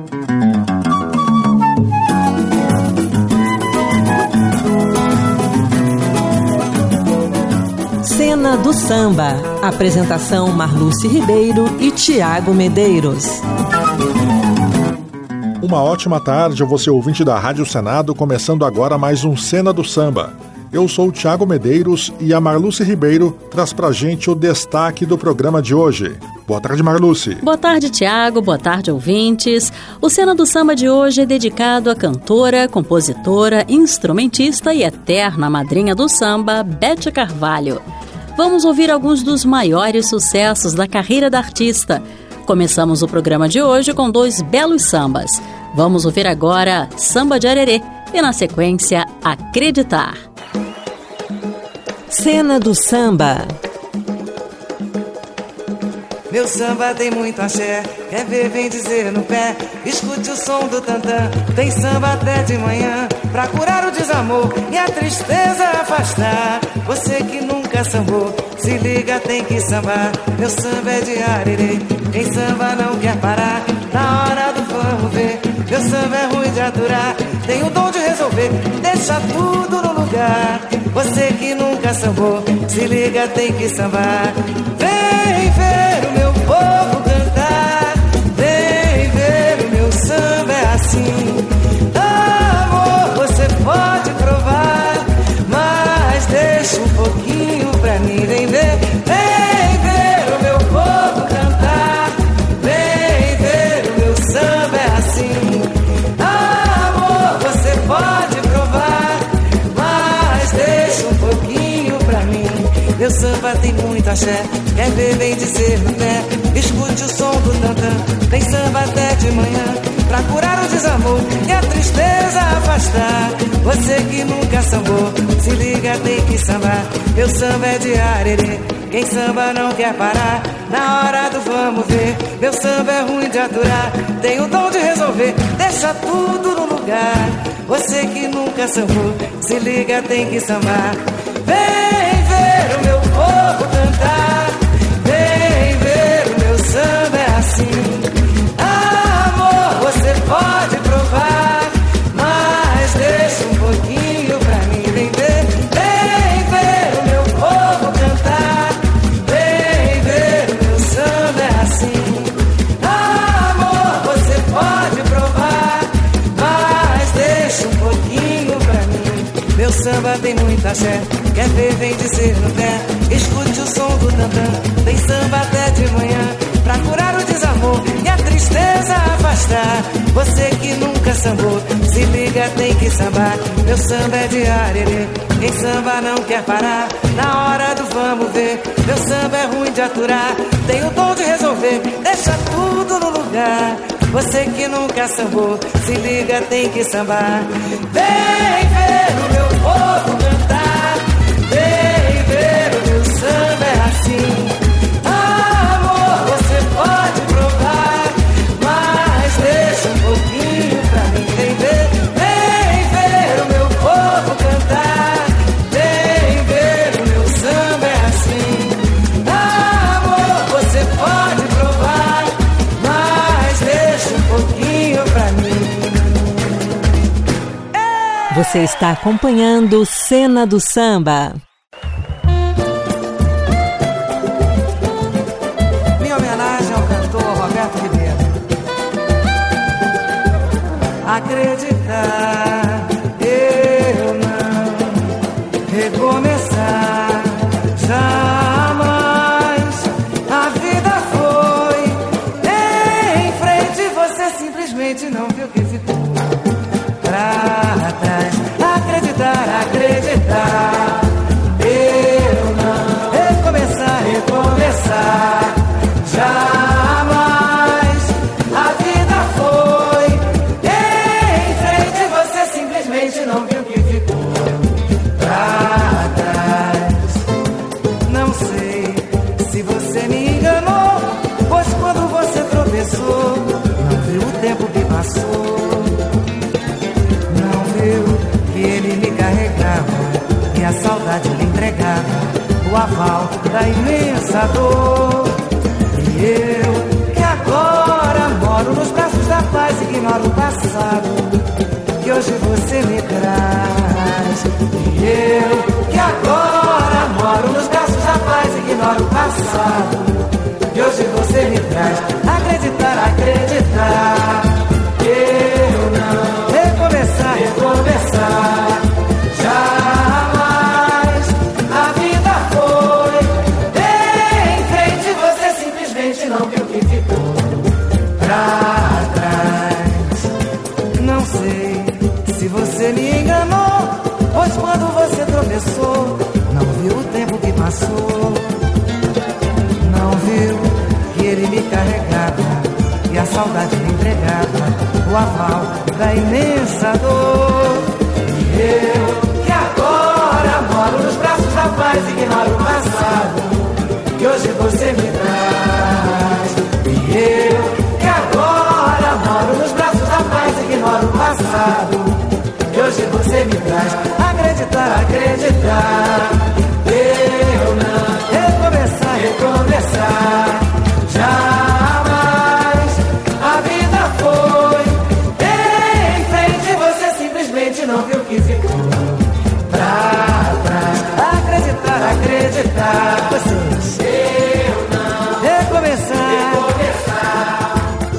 Cena do Samba. Apresentação Marluce Ribeiro e Tiago Medeiros. Uma ótima tarde, você ouvinte da Rádio Senado, começando agora mais um Cena do Samba. Eu sou o Tiago Medeiros e a Marluce Ribeiro traz pra gente o destaque do programa de hoje. Boa tarde, Marluce. Boa tarde, Tiago. Boa tarde, ouvintes. O Cena do Samba de hoje é dedicado à cantora, compositora, instrumentista e eterna madrinha do samba, Bete Carvalho. Vamos ouvir alguns dos maiores sucessos da carreira da artista. Começamos o programa de hoje com 2 belos sambas. Vamos ouvir agora Samba de Arerê e, na sequência, Acreditar. Cena do Samba. Meu samba tem muito axé, quer ver, vem dizer no pé. Escute o som do tantã, tem samba até de manhã, pra curar o desamor e a tristeza afastar. Você que nunca sambou, se liga, tem que sambar. Meu samba é de arerê, quem samba não quer parar. Na hora do vamos ver, meu samba é ruim de aturar, tem o dom de resolver, deixa tudo no lugar. Você que nunca sambou, se liga, tem que sambar. Vem ver o meu povo cantar, vem ver o meu samba é assim. Amor, você pode provar, mas deixa um pouquinho pra mim. Vem ver o meu povo cantar, vem ver o meu samba é assim. Amor, você pode provar, mas deixa um pouquinho pra mim. Meu samba tem muito axé, quer ver, vem dizer no pé. Escute o som do tantã, tem samba até de manhã, pra curar o desamor e a tristeza afastar. Você que nunca sambou, se liga, tem que sambar. Meu samba é de arerê, quem samba não quer parar. Na hora do vamos ver, meu samba é ruim de aturar, tem o dom de resolver, deixa tudo no lugar. Você que nunca sambou, se liga, tem que sambar. Vem ver o meu povo cantar, vem ver o meu samba é assim. Amor, você pode provar, mas deixa um pouquinho pra mim. Vem ver o meu povo cantar, vem ver o meu samba é assim. Amor, você pode provar, mas deixa um pouquinho pra mim. Meu samba tem muita axé, quer ver, vem dizer no pé. Escute o som do tantã, tem samba até de manhã, pra curar o desamor e a tristeza afastar. Você que nunca sambou, se liga, tem que sambar. Meu samba é de arerê, quem samba não quer parar. Na hora do vamos ver, meu samba é ruim de aturar, tem o dom de resolver, deixa tudo no lugar. Você que nunca sambou, se liga, tem que sambar. Vem ver o meu povo cantar, vem ver o meu samba é assim. Amor, você pode provar, mas deixa um pouquinho pra mim. Vem ver o meu povo cantar, vem ver o meu samba é assim. Amor, você pode provar, mas deixa um pouquinho pra mim. Você está acompanhando Cena do Samba. Minha homenagem ao cantor Roberto Ribeiro. Acreditar, eu não recomeçar jamais. A vida foi em frente, você simplesmente não viu que ficou pra trás. Acreditar, eu não recomeçar jamais. A vida foi em frente, você simplesmente não viu que ficou pra trás. Não sei se você me enganou, pois quando você tropeçou, não viu o tempo que passou. Não ignoro o passado que hoje você me traz. E eu, que agora moro nos braços da paz, ignoro o passado que hoje você me traz. Acreditar, acreditar, eu não recomeçar, recomeçar. Jamais a vida foi em frente, você simplesmente não viu que ficou pra trás. Não sei se você me enganou, pois quando você tropeçou, não viu o tempo que passou. Não viu que ele me carregava e a saudade me entregava o aval da imensa dor. E eu, que agora moro nos braços da paz, ignoro o passado que hoje você me traz. E eu, que agora moro nos braços da paz, ignoro o passado que hoje você me traz. Acreditar, acreditar, eu não recomeçar, recomeçar. Jamais a vida foi em frente, você simplesmente não viu que ficou pra trás. Acreditar, acreditar, vocês. Eu não recomeçar, recomeçar.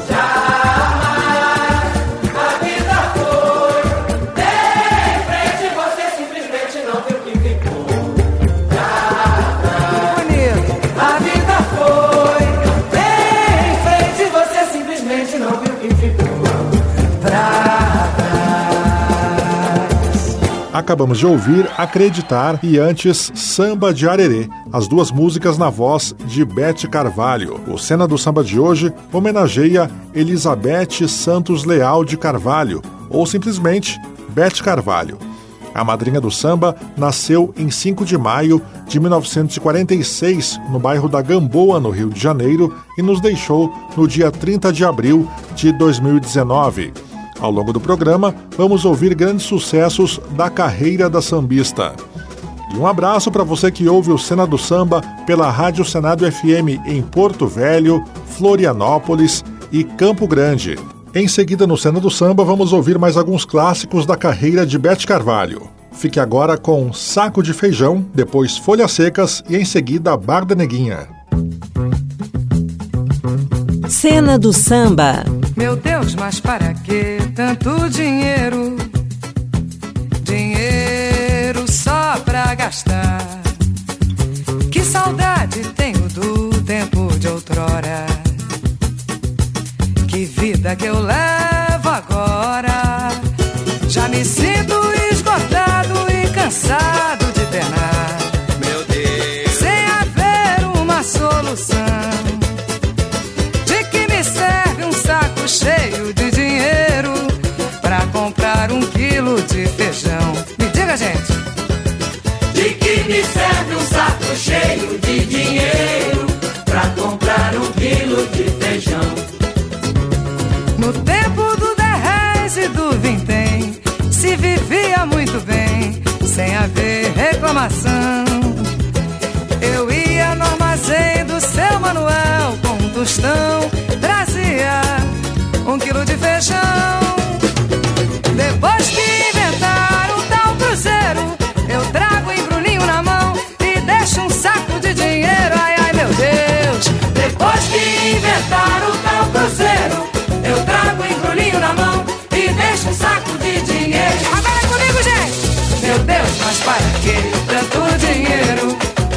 Jamais a vida foi em frente, você simplesmente não viu que ficou pra trás. Bonito. A vida foi em frente, você simplesmente não viu que ficou pra trás. Acabamos de ouvir Acreditar e antes Samba de Arerê, as duas músicas na voz de Bete Carvalho. O Cena do Samba de hoje homenageia Elizabeth Santos Leal de Carvalho, ou simplesmente Bete Carvalho. A madrinha do samba nasceu em 5 de maio de 1946, no bairro da Gamboa, no Rio de Janeiro, e nos deixou no dia 30 de abril de 2019. Ao longo do programa, vamos ouvir grandes sucessos da carreira da sambista. E um abraço para você que ouve o Cena do Samba pela Rádio Senado FM em Porto Velho, Florianópolis e Campo Grande. Em seguida, no Cena do Samba, vamos ouvir mais alguns clássicos da carreira de Bete Carvalho. Fique agora com Saco de Feijão, depois Folhas Secas e em seguida Bar da Neguinha. Cena do Samba. Meu Deus, mas para que tanto dinheiro? Dinheiro só pra gastar. Que saudade tenho do tempo de outrora. Que vida que eu levo agora. Já me sinto esgotado e cansado de penar. Meu Deus, sem haver uma solução. De que me serve um saco cheio de dinheiro pra comprar 1 quilo de feijão? Me diga, gente. De que me serve um saco cheio de dinheiro pra comprar 1 quilo de feijão? No tempo do 10 e do vintém se vivia muito bem, sem haver reclamação. Eu ia no armazém do seu Manuel com um tostão, trazia 1 quilo de feijão. Depois que inventaram o tal cruzeiro, eu trago o embrulhinho na mão e deixo um saco de dinheiro. Ai, ai, meu Deus. Depois que inventaram o tal cruzeiro, eu trago o embrulhinho na mão e deixo um saco de dinheiro. Agora é comigo, gente. Meu Deus, mas para que tanto dinheiro?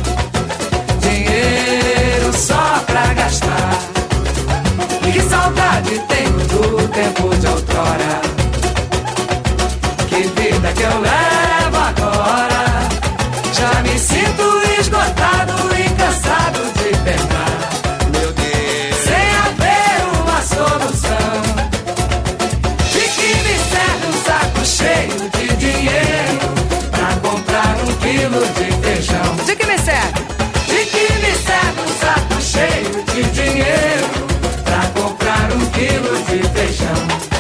Dinheiro só pra gastar. Que saudade tenho do tempo de outrora. Que vida que eu levo agora. Já me sinto esgotado e cansado de penar. Meu Deus, Sem haver uma solução. De que me serve um saco cheio de dinheiro pra comprar 1 quilo de feijão? De que me serve? De que me serve um saco cheio de dinheiro pra comprar 1 quilo de feijão?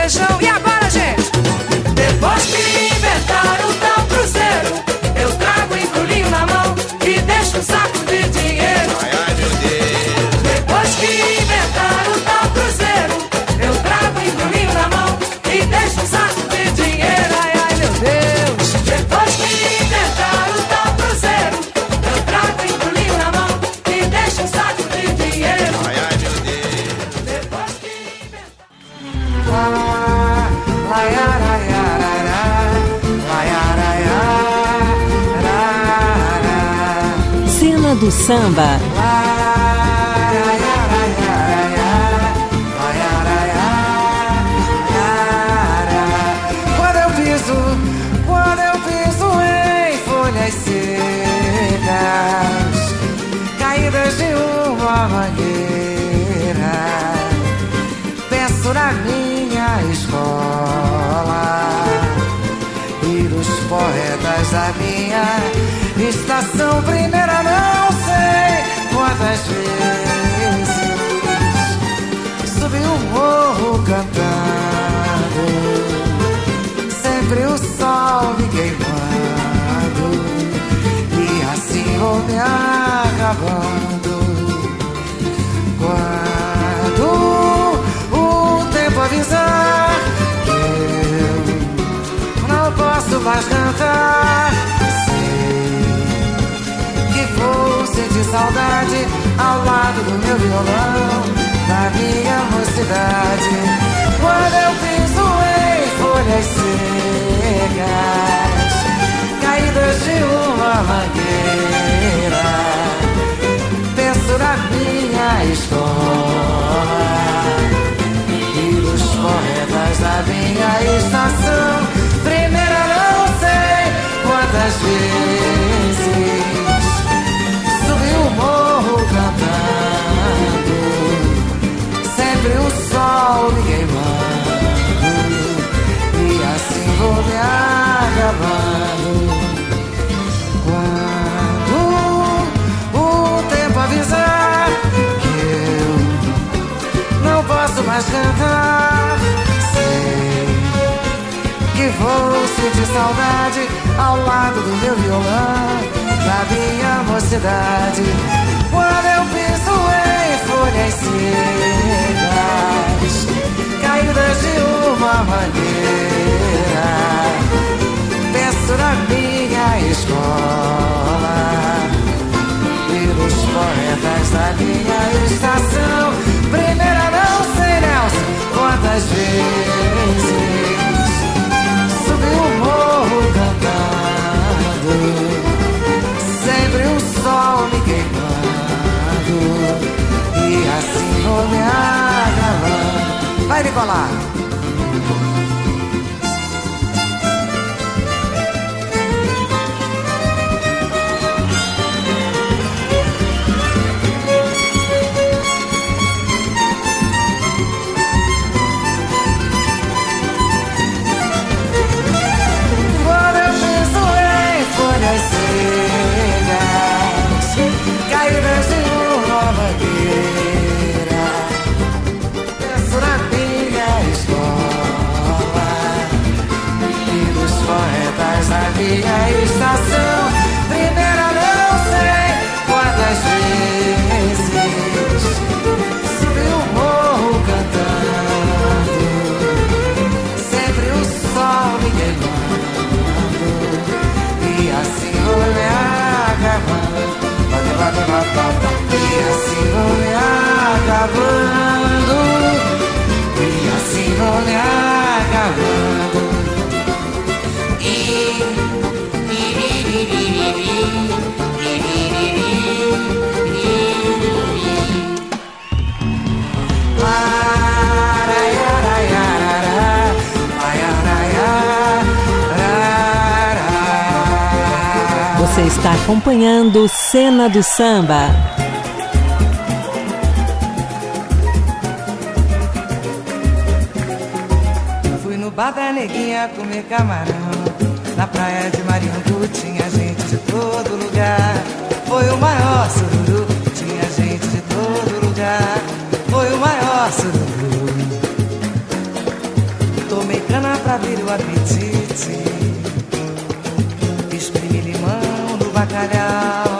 feijão. E agora, gente? Depois que inventaram o tal cruzeiro, eu trago embrulhinho na mão e deixo um saco de dinheiro. Ai, ai, meu Deus. Depois que inventaram o tal cruzeiro, eu trago embrulhinho na mão e deixo um saco de dinheiro. Ai, ai, meu Deus. Depois que inventaram o tal cruzeiro, eu trago embrulhinho na mão e deixo um saco de dinheiro. Ai, ai, meu Deus. Depois que inventaram... Cena do Samba. Quando eu piso em folhas secas, caídas de uma mangueira, penso na minha escola e dos poetas da minha estação. Primeira, não sei quantas vezes subi o morro cantando, sempre o sol me queimando e assim vou me acabando. Quando o tempo avisar que eu não posso mais cantar, sei que vou sentir saudade ao lado do meu violão, da minha mocidade. Quando eu piso em folhas secas, caídas de uma mangueira, penso na minha escola e dos poetas da minha estação. Primeira, não sei quantas vezes subi o morro cantando, sempre o sol me queimando e assim vou me acabando. Quando o tempo avisar que eu não posso mais cantar, sei que vou sentir saudade ao lado do meu violão, da minha mocidade. Quando eu piso em folhas secas, caídas de uma mangueira, penso na minha escola e dos poetas da minha estação. Primeira, não sei, Nelson, quantas vezes subi o morro cantando, sempre o sol me queimando e assim vou me acabando. Vai, Nicolás! Quando eu penso em folhas secas, caídas de uma mangueira, penso na minha escola e dos poetas da minha estação. Primeira, não sei quantas vezes subi o morro cantando, sempre o sol me queimando e assim vou me acabando. E assim vou me acabando, e assim vou me acabando. Você está acompanhando Cena do Samba. Fui no bar da neguinha comer camarão, na praia de Mariandu tinha gente de todo lugar. Foi o maior sururu, tinha gente de todo lugar. Foi o maior sururu. para abrir o apetite. Espreme limão no bacalhau.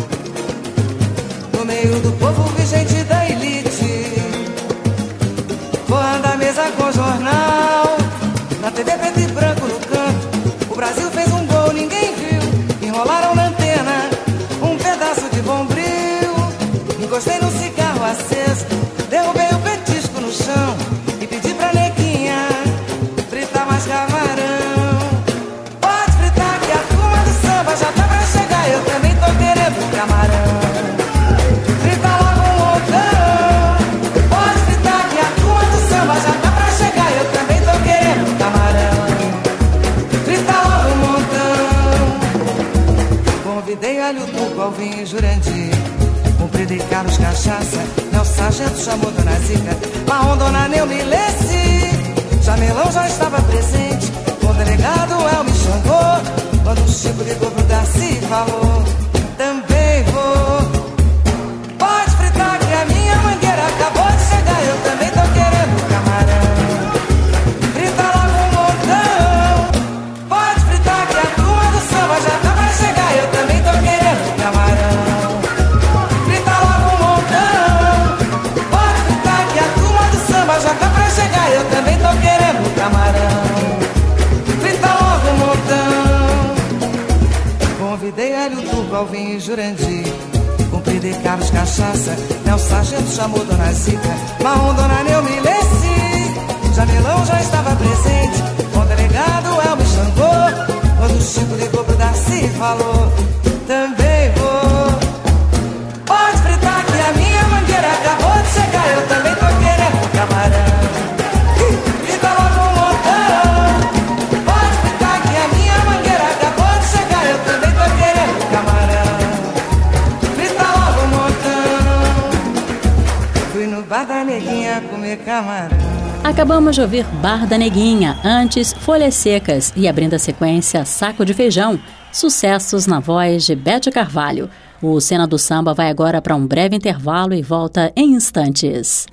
No meio do povo vi gente da elite. Forrando a mesa com jornal. Na TV preto e branco no canto. O Brasil fez um gol, ninguém viu. Enrolaram na antena um pedaço de bombril. Encostei no cigarro aceso. Derrubei o petisco no chão e pedi pra neguinha fritar mais camarão. Pode fritar que a turma do samba já tá pra chegar. Eu também tô querendo camarão. Frita logo um montão. Pode fritar que a turma do samba já tá pra chegar. Eu também tô querendo camarão. Frita logo um montão. Convidei alho, tuco, Alvim e Jurandir. Comprido e Carlos Cachaça. Meu sargento chamou Dona Zica. Marrom, Dona Neumilece. Jamelão já estava presente. O delegado Elmi Xangô. Quando o Chico ligou pro Darcy e falou: também vou. Pode fritar que a minha mangueira acabou de chegar. Eu também tô querendo camarão. Frita logo um montão. Pode fritar que a turma do samba já tá pra chegar. Eu também tô querendo camarão. Já tá pra chegar, eu também tô querendo camarão. Frita logo um montão. Convidei Hélio, Turco, Alvim e Jurandir. Comprido e Carlos Cachaça. Meu sargento chamou Dona Zica. Marrom, Dona Neumilece. Jamelão já estava presente. Com o delegado Elmi Xangô. Quando o Chico ligou pro Darcy e falou: também vou. Pode fritar que a minha mangueira acabou de chegar. Eu também tô querendo camarão. Frita logo um montão. Pode fritar que a minha mangueira acabou de chegar. Eu também tô querendo camarão. Frita logo um montão. Fui no bar da Neguinha comer camarão. Acabamos de ouvir Bar da Neguinha, antes Folhas Secas e, abrindo a sequência, Saco de Feijão, sucessos na voz de Bete Carvalho. O Cena do Samba vai agora para um breve intervalo e volta em instantes.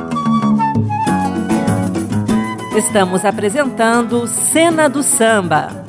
Estamos apresentando Cena do Samba.